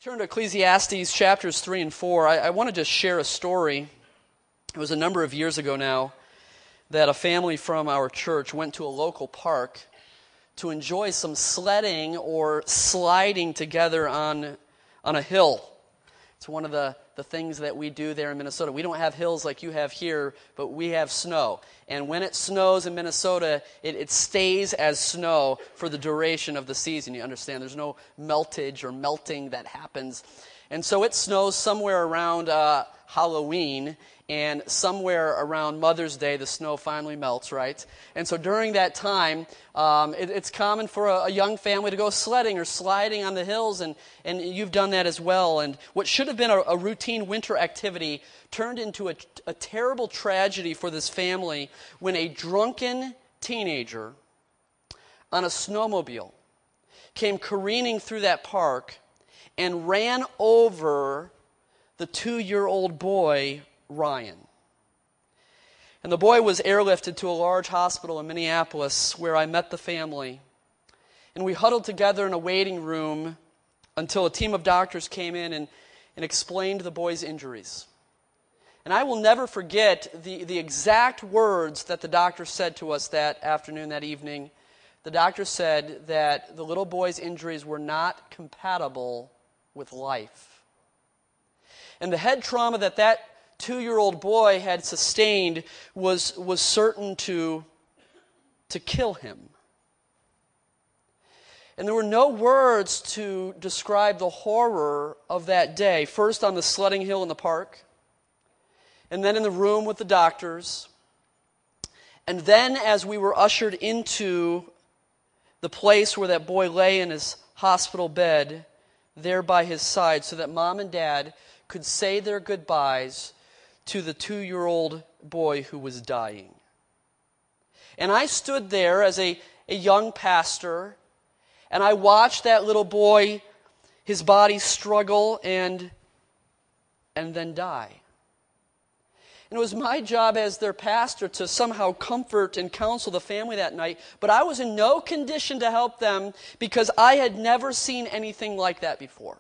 Turn to Ecclesiastes chapters 3 and 4. I wanted to share a story. It was a number of years ago now that a family from our church went to a local park to enjoy some sledding or sliding together on a hill. It's one of the things that we do there in Minnesota. We don't have hills like you have here, but we have snow. And when it snows in Minnesota, it stays as snow for the duration of the season. You understand? There's no meltage or melting that happens. And so it snows somewhere around Halloween, and somewhere around Mother's Day, the snow finally melts, right? And so during that time, it's common for a young family to go sledding or sliding on the hills, and you've done that as well. And what should have been a routine winter activity turned into a terrible tragedy for this family when a drunken teenager on a snowmobile came careening through that park and ran over the 2-year-old boy, Ryan. And the boy was airlifted to a large hospital in Minneapolis where I met the family. And we huddled together in a waiting room until a team of doctors came in and explained the boy's injuries. And I will never forget the exact words that the doctor said to us that afternoon, that evening. The doctor said that the little boy's injuries were not compatible with life. And the head trauma that 2-year-old boy had sustained was certain to kill him. And there were no words to describe the horror of that day. First on the sledding hill in the park, and then in the room with the doctors, and then as we were ushered into the place where that boy lay in his hospital bed, there by his side, so that Mom and Dad could say their goodbyes to the 2-year-old boy who was dying. And I stood there as a young pastor, and I watched that little boy, his body struggle and then die. And it was my job as their pastor to somehow comfort and counsel the family that night, but I was in no condition to help them because I had never seen anything like that before.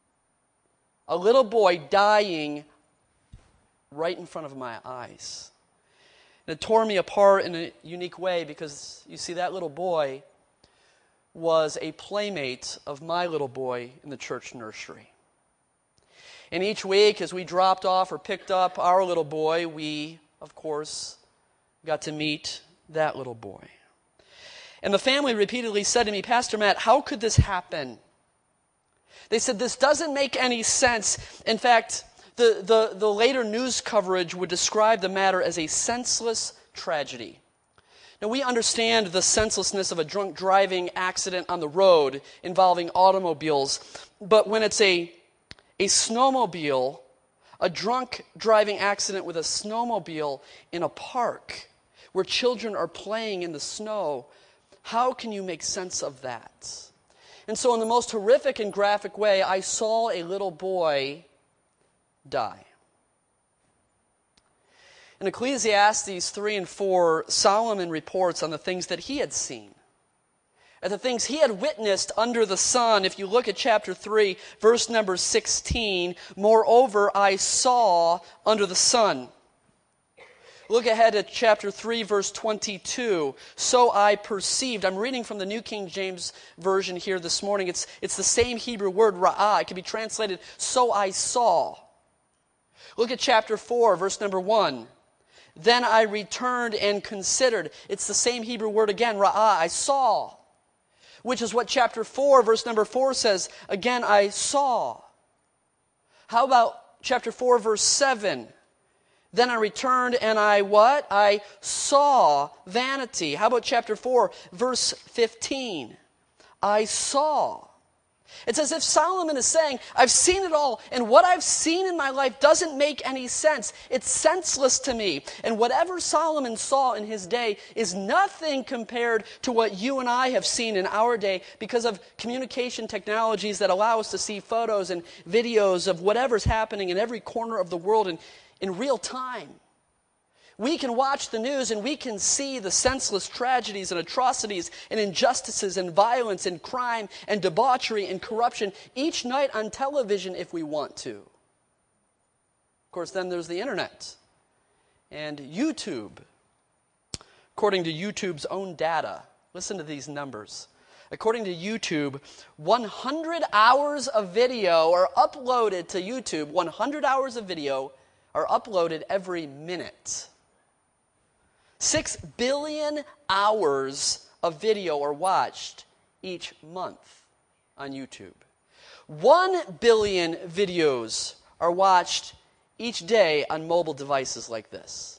A little boy dying right in front of my eyes. And it tore me apart in a unique way because, you see, that little boy was a playmate of my little boy in the church nursery. And each week as we dropped off or picked up our little boy, we, of course, got to meet that little boy. And the family repeatedly said to me, "Pastor Matt, how could this happen?" They said, "This doesn't make any sense." In fact, the later news coverage would describe the matter as a senseless tragedy. Now, we understand the senselessness of a drunk driving accident on the road involving automobiles, but when it's a snowmobile, a drunk driving accident with a snowmobile in a park where children are playing in the snow, how can you make sense of that? And so in the most horrific and graphic way, I saw a little boy die. In Ecclesiastes 3 and 4, Solomon reports on the things that he had seen, and the things he had witnessed under the sun. If you look at chapter 3, verse number 16, "Moreover, I saw under the sun." Look ahead at chapter 3, verse 22. "So I perceived." I'm reading from the New King James Version here this morning. It's the same Hebrew word, ra'ah. It can be translated, "so I saw." Look at chapter 4, verse number 1. "Then I returned and considered." It's the same Hebrew word again, ra'ah, I saw. Which is what chapter 4, verse number 4 says. Again, I saw. How about chapter 4, verse 7? "Then I returned and I" what? "I saw vanity." How about chapter 4, verse 15? "I saw." It's as if Solomon is saying, I've seen it all, and what I've seen in my life doesn't make any sense. It's senseless to me. And whatever Solomon saw in his day is nothing compared to what you and I have seen in our day because of communication technologies that allow us to see photos and videos of whatever's happening in every corner of the world in real time. We can watch the news and we can see the senseless tragedies and atrocities and injustices and violence and crime and debauchery and corruption each night on television if we want to. Of course, then there's the internet and YouTube. According to YouTube's own data, listen to these numbers. According to YouTube, 100 hours of video are uploaded to YouTube. 100 hours of video are uploaded every minute. 6 billion hours of video are watched each month on YouTube. 1 billion videos are watched each day on mobile devices like this.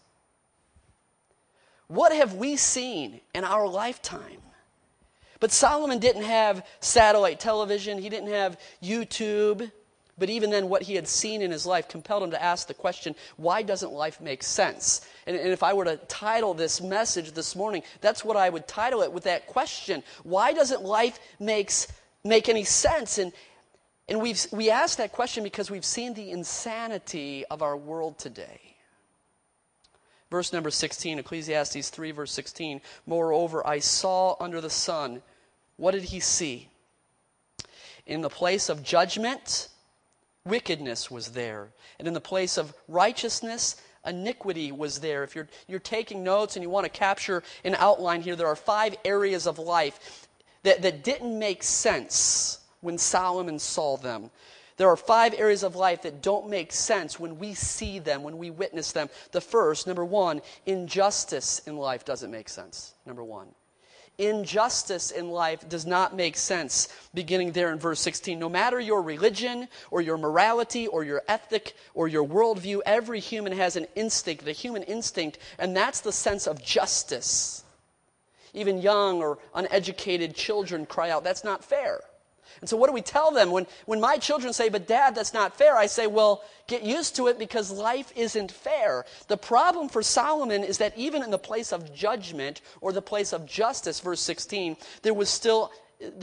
What have we seen in our lifetime? But Solomon didn't have satellite television. He didn't have YouTube. But even then, what he had seen in his life compelled him to ask the question, why doesn't life make sense? And if I were to title this message this morning, that's what I would title it, with that question. Why doesn't life make any sense? And we ask that question because we've seen the insanity of our world today. Verse number 16, Ecclesiastes 3, verse 16. Moreover, I saw under the sun. What did he see? In the place of judgment, wickedness was there. And in the place of righteousness, iniquity was there. If you're taking notes and you want to capture an outline here, there are 5 areas of life that didn't make sense when Solomon saw them. There are 5 areas of life that don't make sense when we see them, when we witness them. The first, number 1, injustice in life doesn't make sense. Number 1. Injustice in life does not make sense, beginning there in verse 16. No matter your religion or your morality or your ethic or your worldview, every human has an instinct, a human instinct, and that's the sense of justice. Even young or uneducated children cry out, that's not fair. And so what do we tell them? When my children say, but Dad, that's not fair, I say, well, get used to it because life isn't fair. The problem for Solomon is that even in the place of judgment or the place of justice, verse 16, it was still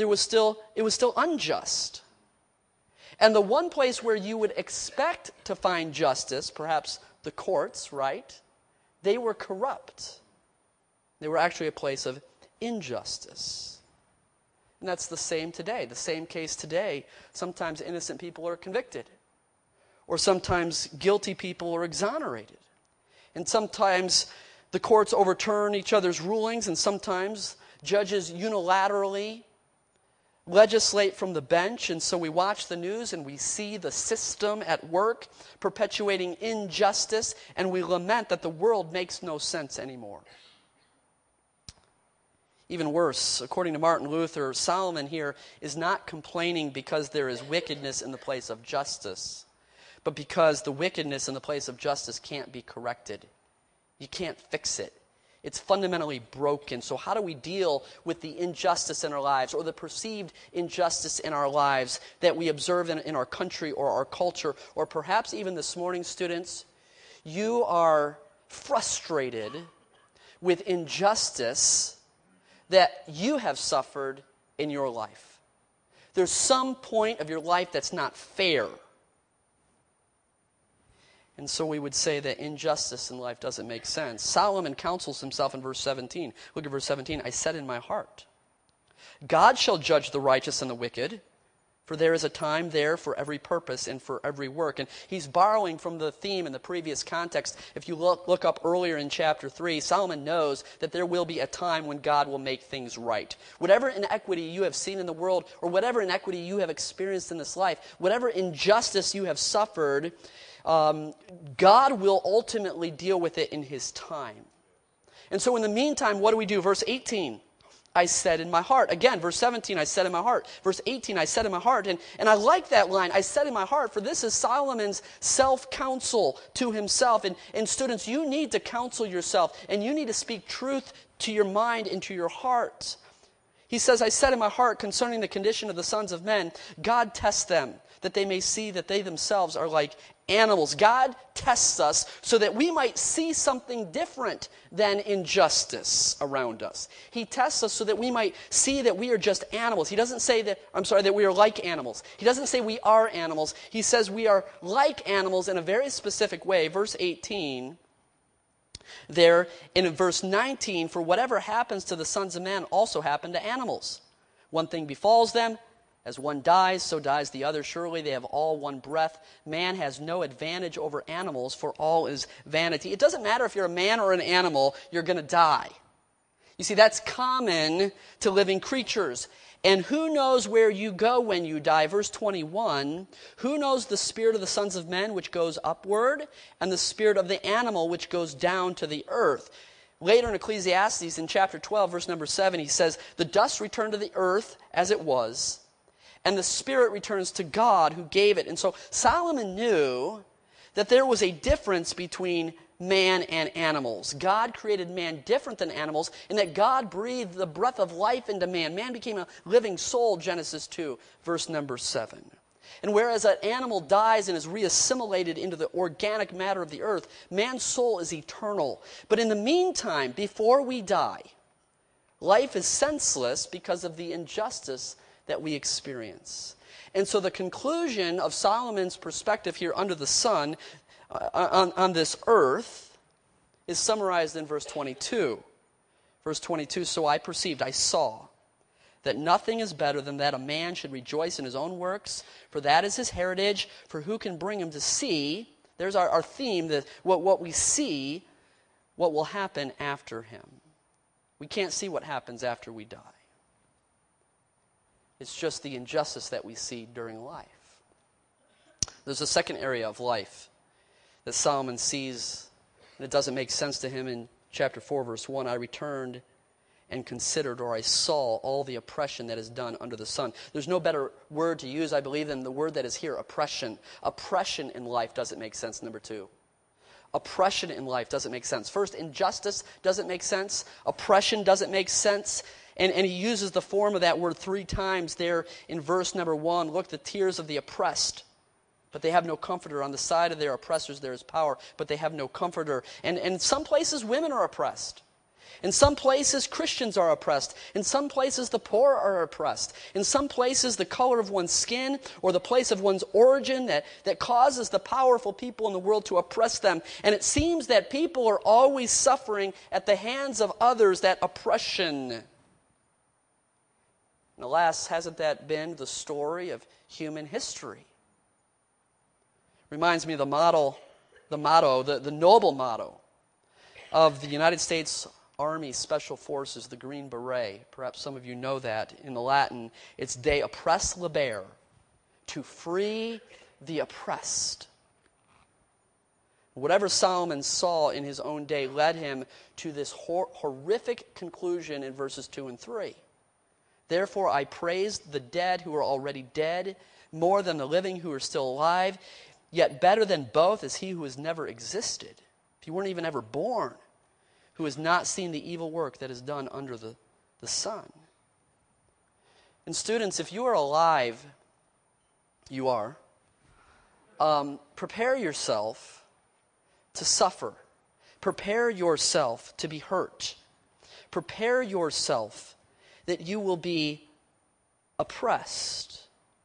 unjust. And the one place where you would expect to find justice, perhaps the courts, right? They were corrupt. They were actually a place of injustice. And that's the same today, the same case today. Sometimes innocent people are convicted. Or sometimes guilty people are exonerated. And sometimes the courts overturn each other's rulings, and sometimes judges unilaterally legislate from the bench. And so we watch the news and we see the system at work perpetuating injustice, and we lament that the world makes no sense anymore. Even worse, according to Martin Luther, Solomon here is not complaining because there is wickedness in the place of justice, but because the wickedness in the place of justice can't be corrected. You can't fix it. It's fundamentally broken. So how do we deal with the injustice in our lives or the perceived injustice in our lives that we observe in our country or our culture? Or perhaps even this morning, students, you are frustrated with injustice that you have suffered in your life. There's some point of your life that's not fair. And so we would say that injustice in life doesn't make sense. Solomon counsels himself in verse 17. Look at verse 17. I said in my heart, God shall judge the righteous and the wicked, for there is a time there for every purpose and for every work. And he's borrowing from the theme in the previous context. If you look up earlier in chapter 3, Solomon knows that there will be a time when God will make things right. Whatever inequity you have seen in the world, or whatever inequity you have experienced in this life, whatever injustice you have suffered, God will ultimately deal with it in his time. And so in the meantime, what do? Verse 18. I said in my heart. Again, verse 17, I said in my heart. Verse 18, I said in my heart. And I like that line, I said in my heart, for this is Solomon's self-counsel to himself. And students, you need to counsel yourself, and you need to speak truth to your mind and to your heart. He says, I said in my heart concerning the condition of the sons of men, God tests them, that they may see that they themselves are like animals. God tests us so that we might see something different than injustice around us. He tests us so that we might see that we are just animals. He doesn't say that we are like animals. He doesn't say we are animals. He says we are like animals in a very specific way. Verse 18, There in verse 19, for whatever happens to the sons of men also happened to animals. One thing befalls them, as one dies, so dies the other. Surely they have all one breath. Man has no advantage over animals, for all is vanity. It doesn't matter if you're a man or an animal, you're going to die. You see, that's common to living creatures. And who knows where you go when you die? Verse 21, who knows the spirit of the sons of men which goes upward, and the spirit of the animal which goes down to the earth? Later in Ecclesiastes, in chapter 12, verse number 7, he says, the dust returned to the earth as it was, and the spirit returns to God who gave it. And so Solomon knew that there was a difference between man and animals. God created man different than animals in that God breathed the breath of life into man. Man became a living soul, Genesis 2, verse number 7. And whereas an animal dies and is reassimilated into the organic matter of the earth, man's soul is eternal. But in the meantime, before we die, life is senseless because of the injustice that we experience. And so the conclusion of Solomon's perspective here under the sun on this earth is summarized in verse 22. Verse 22, so I perceived, I saw, that nothing is better than that a man should rejoice in his own works, for that is his heritage, for who can bring him to see? There's our theme, that what we see, what will happen after him. We can't see what happens after we die. It's just the injustice that we see during life. There's a second area of life that Solomon sees, and it doesn't make sense to him in chapter 4, verse 1. I returned and considered, or I saw, all the oppression that is done under the sun. There's no better word to use, I believe, than the word that is here, oppression. Oppression in life doesn't make sense, number 2. Oppression in life doesn't make sense. First, injustice doesn't make sense. Oppression doesn't make sense. And he uses the form of that word 3 times there in verse number 1. Look, the tears of the oppressed, but they have no comforter. On the side of their oppressors there is power, but they have no comforter. And in some places, women are oppressed. In some places, Christians are oppressed. In some places, the poor are oppressed. In some places, the color of one's skin or the place of one's origin that causes the powerful people in the world to oppress them. And it seems that people are always suffering at the hands of others, that oppression. And alas, hasn't that been the story of human history? Reminds me of the noble motto of the United States Army Special Forces, the Green Beret. Perhaps some of you know that. In the Latin, it's de oppress libere, to free the oppressed. Whatever Solomon saw in his own day led him to this horrific conclusion in verses 2 and 3. Therefore I praised the dead who are already dead more than the living who are still alive. Yet better than both is he who has never existed, if you weren't even ever born, who has not seen the evil work that is done under the sun. And students, if you are alive, you are, prepare yourself to suffer. Prepare yourself to be hurt. Prepare yourself that you will be oppressed.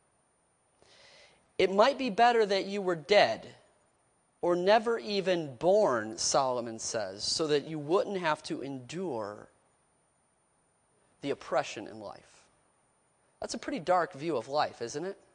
It might be better that you were dead or never even born, Solomon says, so that you wouldn't have to endure the oppression in life. That's a pretty dark view of life, isn't it?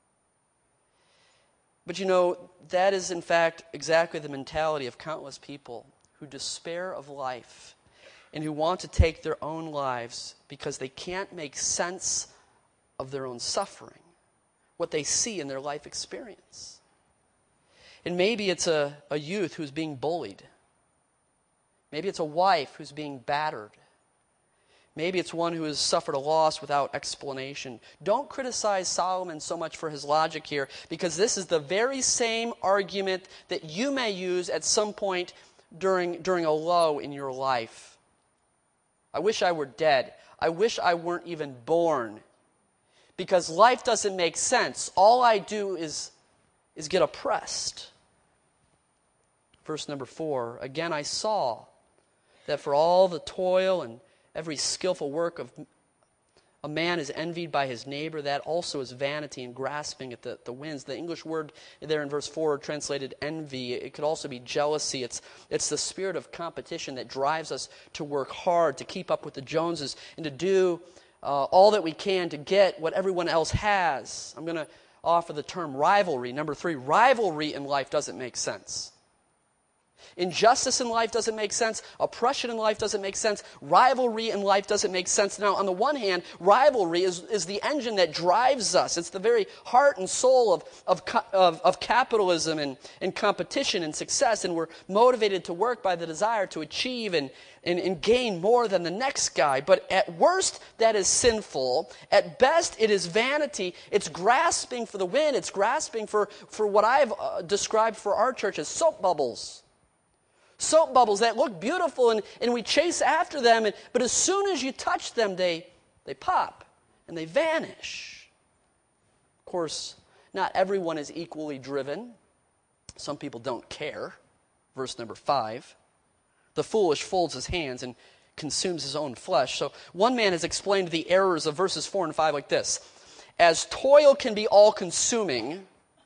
But you know, that is in fact exactly the mentality of countless people who despair of life and who want to take their own lives because they can't make sense of their own suffering, what they see in their life experience. And maybe it's a youth who's being bullied. Maybe it's a wife who's being battered. Maybe it's one who has suffered a loss without explanation. Don't criticize Solomon so much for his logic here, because this is the very same argument that you may use at some point during a low in your life. I wish I were dead. I wish I weren't even born. Because life doesn't make sense. All I do is get oppressed. Verse number 4, again I saw that for all the toil and every skillful work A man is envied by his neighbor. That also is vanity and grasping at the winds. The English word there in verse 4 translated envy. It could also be jealousy. It's the spirit of competition that drives us to work hard, to keep up with the Joneses, and to do all that we can to get what everyone else has. I'm going to offer the term rivalry. Number 3, rivalry in life doesn't make sense. Injustice in life doesn't make sense. Oppression in life doesn't make sense. Rivalry in life doesn't make sense. Now, on the one hand, rivalry is the engine that drives us. It's the very heart and soul of capitalism and competition and success, and we're motivated to work by the desire to achieve and gain more than the next guy. But at worst, that is sinful. At best, it is vanity. It's grasping for the wind. It's grasping for what I've described for our church as soap bubbles. Soap bubbles that look beautiful, and we chase after them, but as soon as you touch them, they pop and they vanish. Of course, not everyone is equally driven. Some people don't care. Verse number 5. The foolish folds his hands and consumes his own flesh. So one man has explained the errors of verses 4 and 5 like this. As toil can be all-consuming,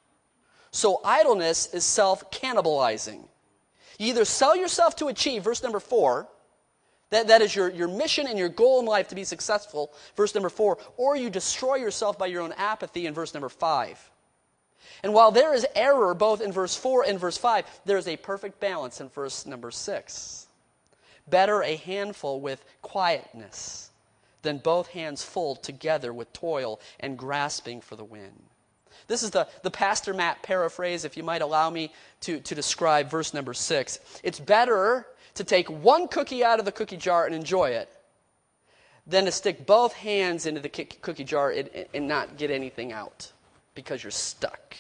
so idleness is self-cannibalizing. You either sell yourself to achieve, verse number 4, that is your mission and your goal in life to be successful, verse number 4, or you destroy yourself by your own apathy in verse number 5. And while there is error both in verse 4 and verse 5, there is a perfect balance in verse number 6. Better a handful with quietness than both hands full together with toil and grasping for the wind. This is the Pastor Matt paraphrase, if you might allow me to describe verse number 6. It's better to take one cookie out of the cookie jar and enjoy it than to stick both hands into the cookie jar and not get anything out because you're stuck.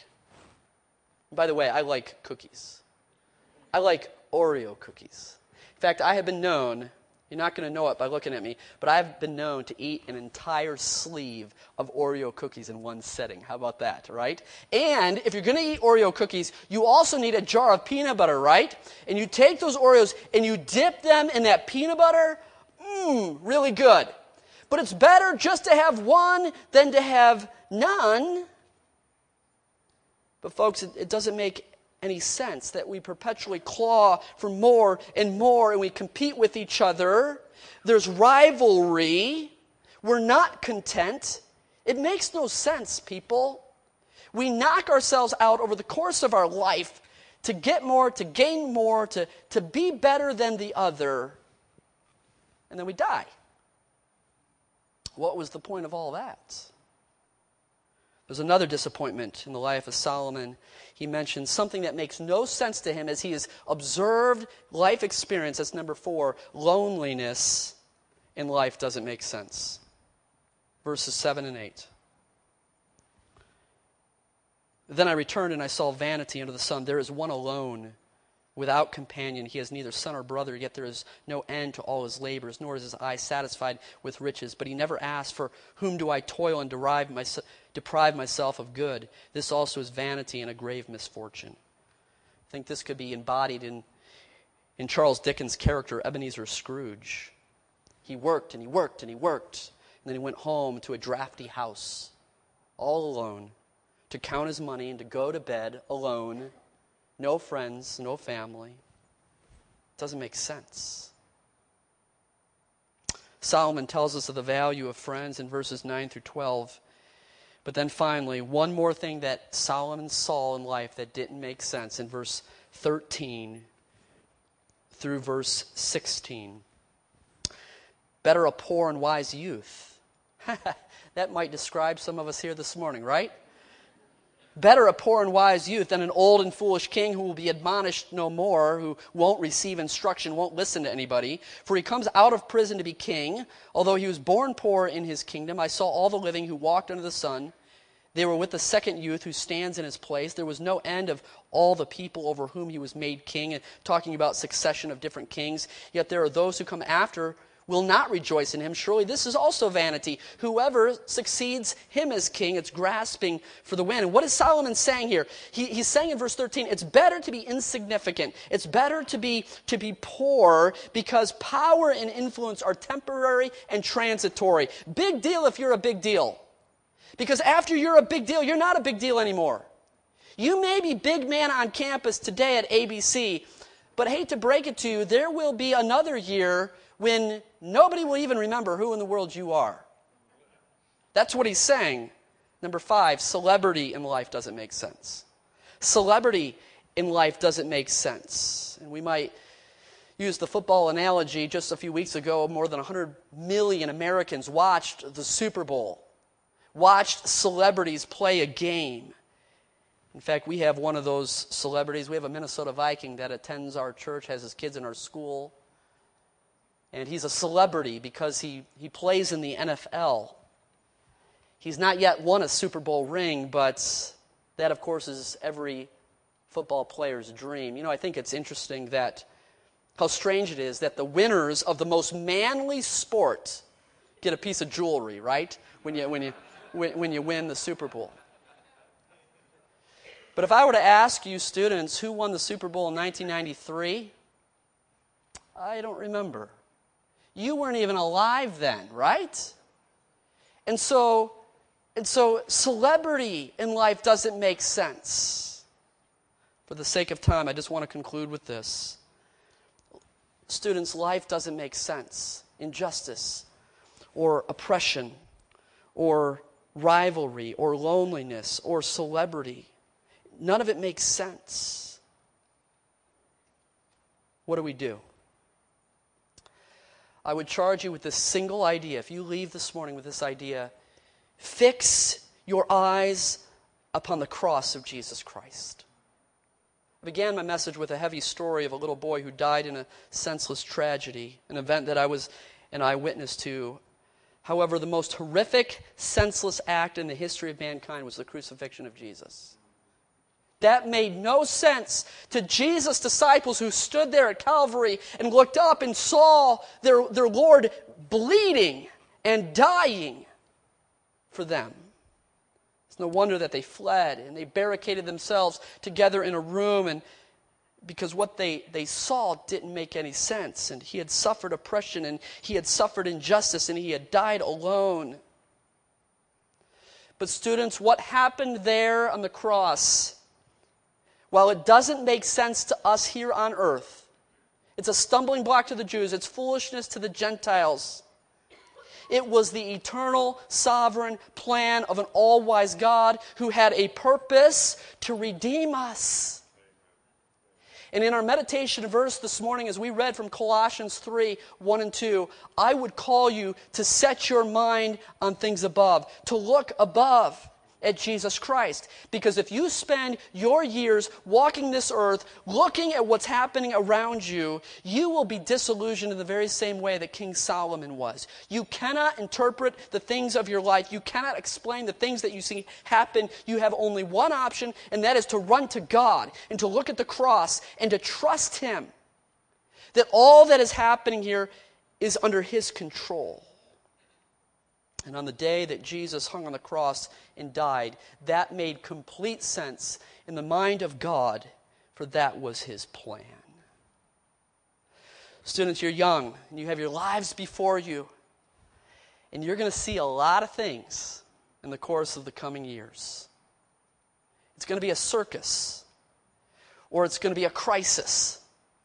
By the way, I like cookies. I like Oreo cookies. In fact, I have been known, you're not going to know it by looking at me, but I've been known to eat an entire sleeve of Oreo cookies in one setting. How about that, right? And if you're going to eat Oreo cookies, you also need a jar of peanut butter, right? And you take those Oreos and you dip them in that peanut butter. Really good. But it's better just to have one than to have none. But folks, it doesn't make any sense that we perpetually claw for more, and we compete with each other. There's rivalry. We're not content. It makes no sense, people. We knock ourselves out over the course of our life to get more, to gain more, to be better than the other, and then we die. What was the point of all that? There's another disappointment in the life of Solomon. He mentions something that makes no sense to him as he has observed life experience. That's number 4. Loneliness in life doesn't make sense. Verses 7 and 8. Then I returned and I saw vanity under the sun. There is one alone, without companion. He has neither son or brother, yet there is no end to all his labors, nor is his eye satisfied with riches. But he never asked, for whom do I toil and deprive myself of good? This also is vanity and a grave misfortune. I think this could be embodied in Charles Dickens' character, Ebenezer Scrooge. He worked and he worked and he worked, and then he went home to a drafty house, all alone, to count his money and to go to bed alone. No friends, no family. It doesn't make sense. Solomon tells us of the value of friends in verses 9 through 12. But then finally, one more thing that Solomon saw in life that didn't make sense in verse 13 through verse 16. Better a poor and wise youth. That might describe some of us here this morning, right? Better a poor and wise youth than an old and foolish king who will be admonished no more, who won't receive instruction, won't listen to anybody. For he comes out of prison to be king. Although he was born poor in his kingdom, I saw all the living who walked under the sun. They were with the second youth who stands in his place. There was no end of all the people over whom he was made king, and talking about succession of different kings. Yet there are those who come after will not rejoice in him. Surely this is also vanity. Whoever succeeds him as king, it's grasping for the wind. And what is Solomon saying here? He's saying in verse 13, it's better to be insignificant. It's better to be poor, because power and influence are temporary and transitory. Big deal if you're a big deal. Because after you're a big deal, you're not a big deal anymore. You may be big man on campus today at ABC, but I hate to break it to you, there will be another year when nobody will even remember who in the world you are. That's what he's saying. Number 5, celebrity in life doesn't make sense. Celebrity in life doesn't make sense. And we might use the football analogy. Just a few weeks ago, more than 100 million Americans watched the Super Bowl, watched celebrities play a game. In fact, we have one of those celebrities. We have a Minnesota Viking that attends our church, has his kids in our school. And he's a celebrity because he plays in the NFL. He's not yet won a Super Bowl ring, but that, of course, is every football player's dream. You know, I think it's interesting that how strange it is that the winners of the most manly sport get a piece of jewelry, right? When you win the Super Bowl. But if I were to ask you students who won the Super Bowl in 1993, I don't remember. You weren't even alive then, right? And so celebrity in life doesn't make sense. For the sake of time, I just want to conclude with this. Students, life doesn't make sense. Injustice or oppression or rivalry or loneliness or celebrity. None of it makes sense. What do? I would charge you with this single idea. If you leave this morning with this idea, fix your eyes upon the cross of Jesus Christ. I began my message with a heavy story of a little boy who died in a senseless tragedy, an event that I was an eyewitness to. However, the most horrific, senseless act in the history of mankind was the crucifixion of Jesus. That made no sense to Jesus' disciples who stood there at Calvary and looked up and saw their Lord bleeding and dying for them. It's no wonder that they fled and they barricaded themselves together in a room, and because what they saw didn't make any sense. And he had suffered oppression, and he had suffered injustice, and he had died alone. But students, what happened there on the cross, while it doesn't make sense to us here on earth, it's a stumbling block to the Jews, it's foolishness to the Gentiles. It was the eternal, sovereign plan of an all-wise God who had a purpose to redeem us. And in our meditation verse this morning, as we read from Colossians 3, 1 and 2, I would call you to set your mind on things above, to look above at Jesus Christ. Because if you spend your years walking this earth, looking at what's happening around you, you will be disillusioned in the very same way that King Solomon was. You cannot interpret the things of your life. You cannot explain the things that you see happen. You have only one option, and that is to run to God and to look at the cross and to trust Him that all that is happening here is under His control. And on the day that Jesus hung on the cross and died, that made complete sense in the mind of God, for that was His plan. Students, you're young, and you have your lives before you, and you're going to see a lot of things in the course of the coming years. It's going to be a circus, or it's going to be a crisis.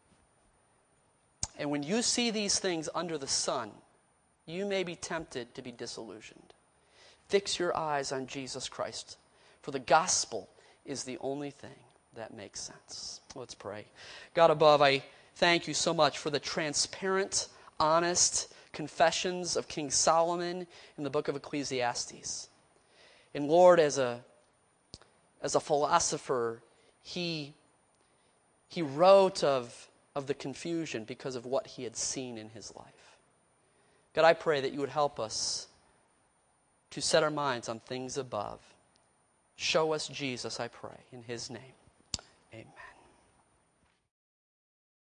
And when you see these things under the sun, you may be tempted to be disillusioned. Fix your eyes on Jesus Christ, for the gospel is the only thing that makes sense. Let's pray. God above, I thank you so much for the transparent, honest confessions of King Solomon in the book of Ecclesiastes. And Lord, as a philosopher, he wrote of the confusion because of what he had seen in his life. God, I pray that you would help us to set our minds on things above. Show us Jesus, I pray, in His name. Amen.